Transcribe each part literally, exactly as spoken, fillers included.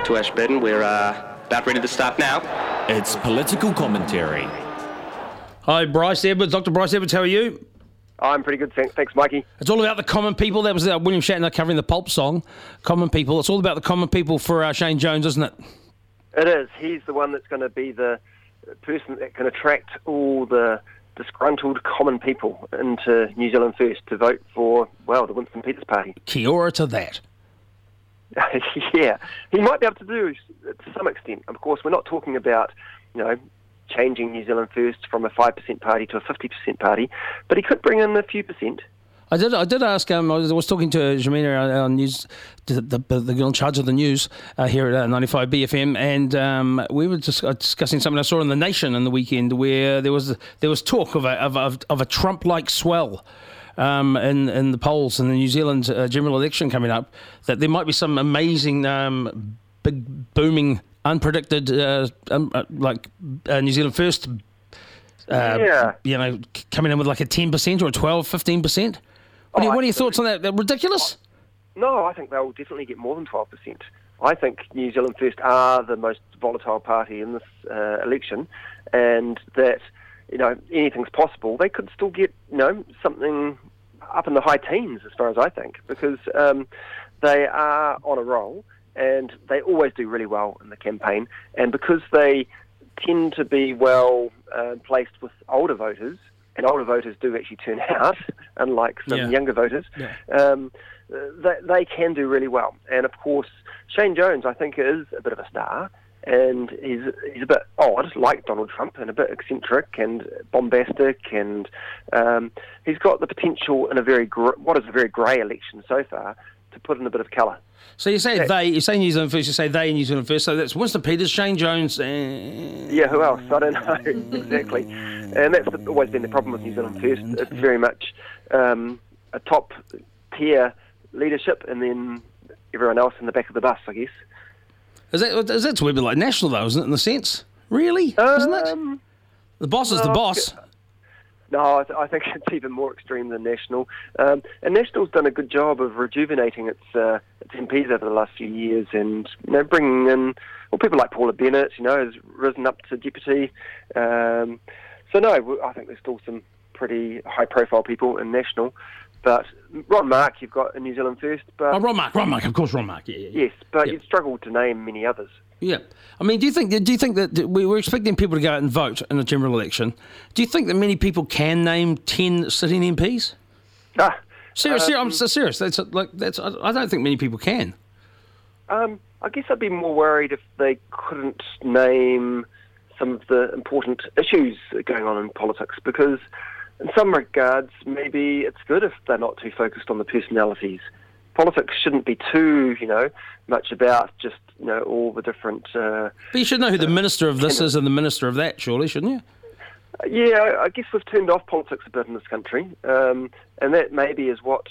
to Ashburton. We're uh, about ready to start now. It's political commentary. Hi, Bryce Edwards. Doctor Bryce Edwards, how are you? I'm pretty good, thanks, thanks Mikey. It's all about the common people. That was uh, William Shatner covering the Pulp song, Common People. It's all about the common people for uh, Shane Jones, isn't it? It is. He's the one that's going to be the person that can attract all the disgruntled common people into New Zealand First to vote for, well, the Winston Peters Party. Kia ora to that. Yeah, he might be able to do it to some extent. Of course, we're not talking about, you know, changing New Zealand First from a five percent party to a fifty percent party, but he could bring in a few percent. I did. I did ask. Um, I was, I was talking to Jamina, our, our news, the, the, the girl in charge of the news uh, here at uh, ninety-five B F M, and um, we were just discussing something I saw in the Nation in the weekend, where there was there was talk of a of a, of a Trump-like swell um, in in the polls in the New Zealand uh, general election coming up. That there might be some amazing, um, big booming, unpredicted, uh, um, uh, like uh, New Zealand First. Uh, yeah. You know, coming in with like a ten percent or a twelve, fifteen percent. What, oh, are, what are your thoughts on that? They're ridiculous? No, I think they'll definitely get more than twelve percent. I think New Zealand First are the most volatile party in this uh, election, and that, you know, anything's possible. They could still get, you know, something up in the high teens, as far as I think, because um, they are on a roll, and they always do really well in the campaign, and because they tend to be well uh, placed with older voters, and older voters do actually turn out, unlike some Yeah. younger voters, Yeah. um, they, they can do really well. And of course, Shane Jones, I think, is a bit of a star, and he's he's a bit odd, like Donald Trump, and a bit eccentric and bombastic, and um, he's got the potential in a very gr- what is a very grey election so far to put in a bit of colour. So you say they, you say New Zealand First, you say they New Zealand First, so that's Winston Peters, Shane Jones, and... Yeah, who else? I don't know, exactly. And that's the, always been the problem with New Zealand First. It's very much um, a top-tier leadership, and then everyone else in the back of the bus, I guess. Is that, is that a bit like National, though, isn't it, in the sense? Really? Um, isn't it? The boss is the well, boss. No, I, th- I think it's even more extreme than National. Um, and National's done a good job of rejuvenating its uh, its M Ps over the last few years, and, you know, bringing in, well, people like Paula Bennett, you know, has risen up to deputy. Um, so no, w- I think there's still some pretty high-profile people in National. But Ron Mark, you've got in New Zealand First. But Oh, Ron Mark, Ron Mark, of course, Ron Mark. Yeah, yeah, yeah. yes, but Yeah. you'd struggle to name many others. Yeah. I mean, do you think do you think that we we're expecting people to go out and vote in a general election? Do you think that many people can name ten sitting M Ps? Ah, Seriously, um, I'm so serious. That's like that's. I I don't think many people can. Um, I guess I'd be more worried if they couldn't name some of the important issues going on in politics, because in some regards, maybe it's good if they're not too focused on the personalities. Politics shouldn't be too, you know, much about just, you know, all the different... Uh, But you should know who the minister of this is and the minister of that, surely, shouldn't you? yeah, I guess we've turned off politics a bit in this country, um, and that maybe is what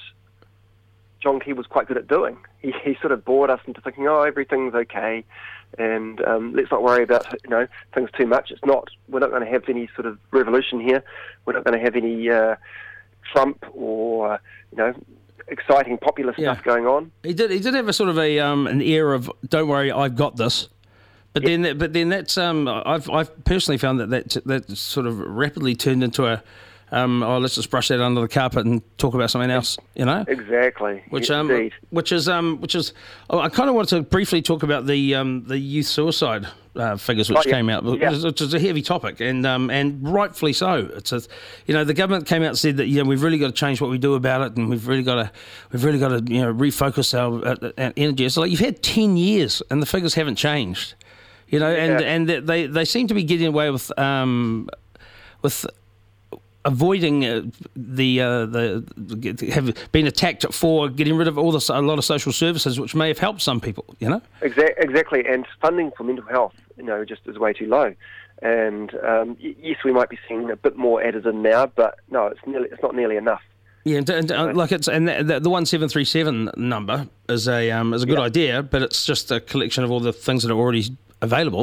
John Key was quite good at doing. He, he sort of bored us into thinking, oh, everything's okay, and um, let's not worry about, you know, things too much. It's not. We're not going to have any sort of revolution here. We're not going to have any uh, Trump or, you know, exciting popular Yeah. stuff going on. He did. He did have a sort of a um, an air of "Don't worry, I've got this." But then, that, but then that's um, I've I've personally found that that that sort of rapidly turned into a um, oh, let's just brush that under the carpet and talk about something else, you know. Exactly. Which Yeah, um, indeed. which is um, which is. Oh, I kind of wanted to briefly talk about the um, the youth suicide uh, figures which Oh, yeah. came out, which, Yeah. is, which is a heavy topic, and um, and rightfully so. It's a, you know, the government came out and said that, you know, we've really got to change what we do about it, and we've really got to we've really got to, you know, refocus our, uh, our energy. So like, you've had ten years, and the figures haven't changed, you know, and Yeah. and they they seem to be getting away with um, with. avoiding uh, the uh, the have been attacked for getting rid of all the a lot of social services, which may have helped some people, you know. Exa- Exactly, and funding for mental health, you know, just is way too low. And um, y- yes, we might be seeing a bit more added in now, but no, it's nearly it's not nearly enough. Yeah, and, and uh, like it's and the, the one seven three seven number is a um, is a good Yeah. idea, but it's just a collection of all the things that are already available.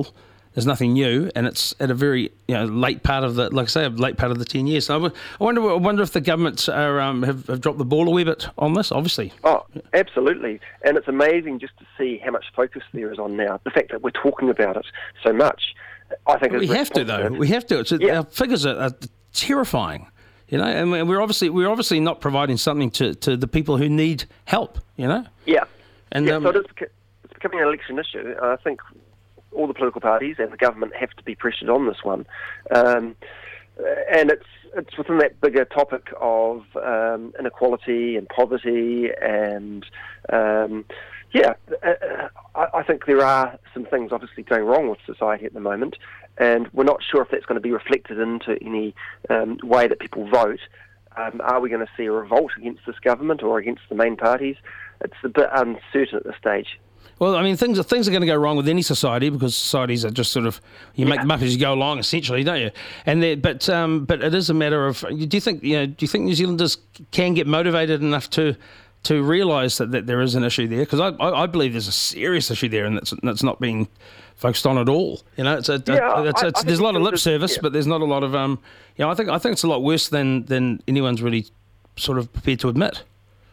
There's nothing new, and it's at a very you know late part of the, like I say, a late part of the ten years. So I, w- I wonder, I wonder if the governments are um, have, have dropped the ball a wee bit on this. Obviously. Oh, absolutely, and it's amazing just to see how much focus there is on now. The fact that we're talking about it so much, I think we is have to though. We have to. It's, yeah. Our figures are, are terrifying, you know, and we're obviously we're obviously not providing something to, to the people who need help, you know. Yeah, and yeah. Um, so it is, it's becoming an election issue. I think all the political parties and the government have to be pressured on this one, um, and it's it's within that bigger topic of um, inequality and poverty, and um, yeah, uh, I, I think there are some things obviously going wrong with society at the moment, and we're not sure if that's going to be reflected into any um, way that people vote. Um, are we going to see a revolt against this government or against the main parties? It's a bit uncertain at this stage. Well, I mean, things are, things are going to go wrong with any society because societies are just sort of, you Yeah. make them up as you go along, essentially, don't you? And they- but um, but it is a matter of, do you think you know, do you think New Zealanders can get motivated enough to to realise that, that there is an issue there? Because I, I I believe there's a serious issue there, and that's that's not being focused on at all. You know, it's a, Yeah, it's, I- it's, I there's a lot of think lip it's- service, yeah. but there's not a lot of um. You know, I think I think it's a lot worse than than anyone's really sort of prepared to admit.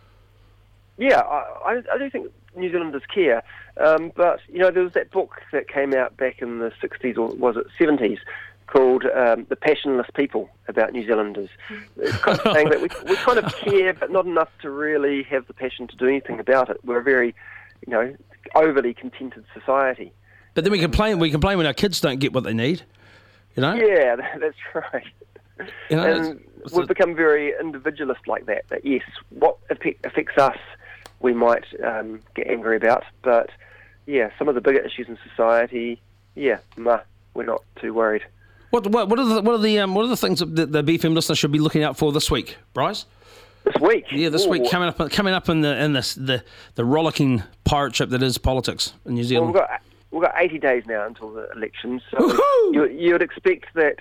Yeah, I, I, I do think New Zealanders care, um, but you know there was that book that came out back in the sixties or was it seventies called um, "The Passionless People" about New Zealanders. It's kind of saying that we we kind of care, but not enough to really have the passion to do anything about it. We're a very, you know, overly contented society. But then we complain we complain when our kids don't get what they need. You know. Yeah, that, that's right. You know, and it's- it's we've a- become very individualist like that. That yes, what affect, affects us, we might um, get angry about, but yeah, some of the bigger issues in society, yeah, nah, we're not too worried. What what what are the what are the um, what are the things that the, the B F M listeners should be looking out for this week, Bryce? This week, Yeah, this Ooh. week coming up coming up in the in this the the rollicking pirate ship that is politics in New Well, Zealand. we've got we've got eighty days now until the election, so Woohoo! you you would expect that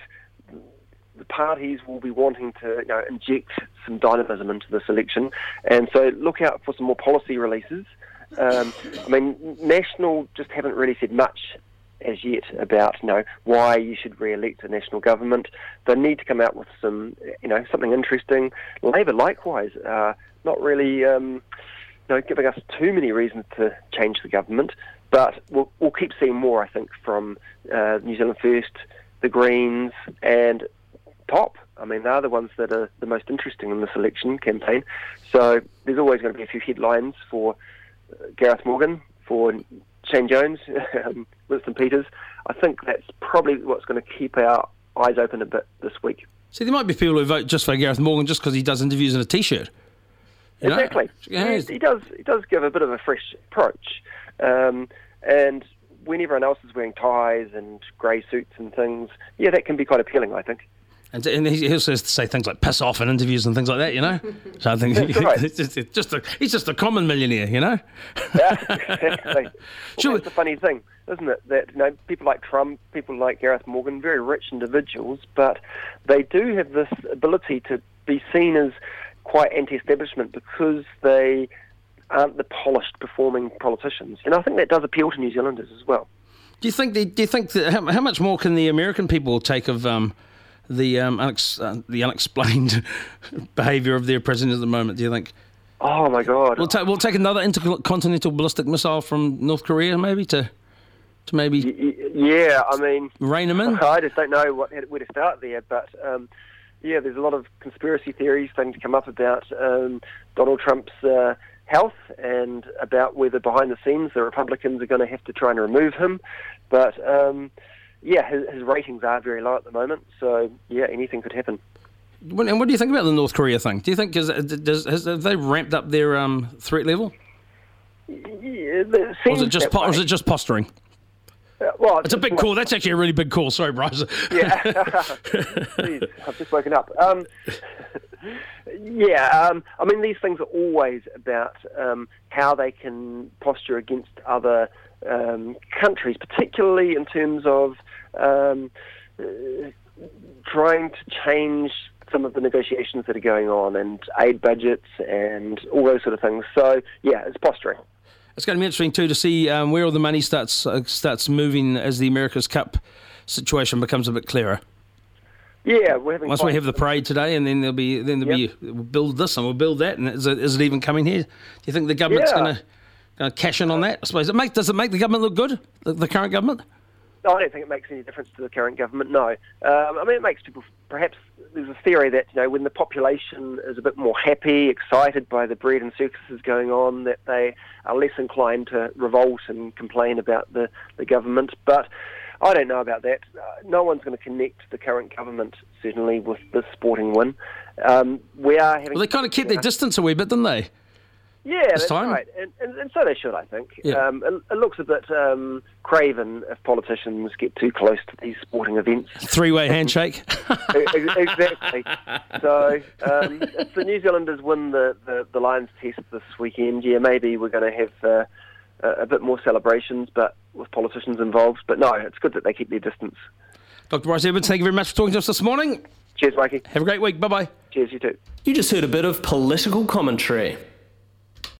the parties will be wanting to you know inject some dynamism into this election, and so look out for some more policy releases. Um, I mean, National just haven't really said much as yet about you know why you should re-elect a national government. They need to come out with some you know something interesting. Labor likewise are not really um, you know giving us too many reasons to change the government, but we'll, we'll keep seeing more I think from uh, New Zealand First, the Greens, and Top. I mean, they're the ones that are the most interesting in this election campaign. So there's always going to be a few headlines for uh, Gareth Morgan, for Shane Jones, um, Winston Peters. I think that's probably what's going to keep our eyes open a bit this week. See, there might be people who vote just for Gareth Morgan just because he does interviews in a t-shirt. You know? Exactly. Yeah, he, he does. He does give a bit of a fresh approach, um, and when everyone else is wearing ties and grey suits and things, yeah, that can be quite appealing, I think. And, and he also has to say things like piss off in interviews and things like that, you know? So I think That's right. it's just, it's just a, he's just a common millionaire, you know? Yeah, exactly. Well, Sure. that's the funny thing, isn't it? That you know, people like Trump, people like Gareth Morgan, very rich individuals, but they do have this ability to be seen as quite anti-establishment because they aren't the polished, performing politicians. And I think that does appeal to New Zealanders as well. Do you think? The, do you think that how, how much more can the American people take of um, the um, unex, uh, the unexplained behaviour of their president at the moment? Do you think Oh my God! we'll take we'll take another intercontinental ballistic missile from North Korea, maybe to to maybe Y- y- yeah, I mean, rein them in? I just don't know what, where to start there, but um, yeah, there's a lot of conspiracy theories starting to come up about um, Donald Trump's uh, health and about whether behind the scenes the Republicans are going to have to try and remove him. But um, yeah, his, his ratings are very low at the moment, so yeah, anything could happen. What- And what do you think about the North Korea thing? Do you think is, does, has, have they ramped up their um, threat level, Yeah, it or seems is it just that po- or is way. it just posturing? Uh, well, It's a big call. That's actually a really big call. Sorry, Bryce. Yeah, Jeez, I've just woken up. Um, yeah, um, I mean, these things are always about um, how they can posture against other um, countries, particularly in terms of um, uh, trying to change some of the negotiations that are going on and aid budgets and all those sort of things. So, yeah, it's posturing. It's going to be interesting too to see um, where all the money starts uh, starts moving as the America's Cup situation becomes a bit clearer. Yeah, we're having once we have the parade today, and then there'll be then there'll yep. be we'll build this and we'll build that, and is it, is it even coming here? Do you think the government's yeah. going to going to cash in on that? I suppose it make does it make the government look good? The, the current government? No, I don't think it makes any difference to the current government. No, um, I mean it makes people perhaps. There's a theory that you know when the population is a bit more happy, excited by the bread and circuses going on, that they are less inclined to revolt and complain about the, the government. But I don't know about that. Uh, no one's going to connect the current government, certainly, with this sporting win. Um, we are having. Well, they kind of kept their distance a wee bit, didn't they? Yeah, this that's time? right, and, and, and so they should, I think. Yeah. Um, it, it looks a bit um, craven if politicians get too close to these sporting events. Three-way handshake. Exactly. So um, if the New Zealanders win the, the, the Lions Test this weekend, yeah, maybe we're going to have uh, a, a bit more celebrations, but with politicians involved. But no, it's good that they keep their distance. Doctor Bryce Evans, thank you very much for talking to us this morning. Cheers, Mikey. Have a great week. Bye-bye. Cheers, you too. You just heard a bit of political commentary.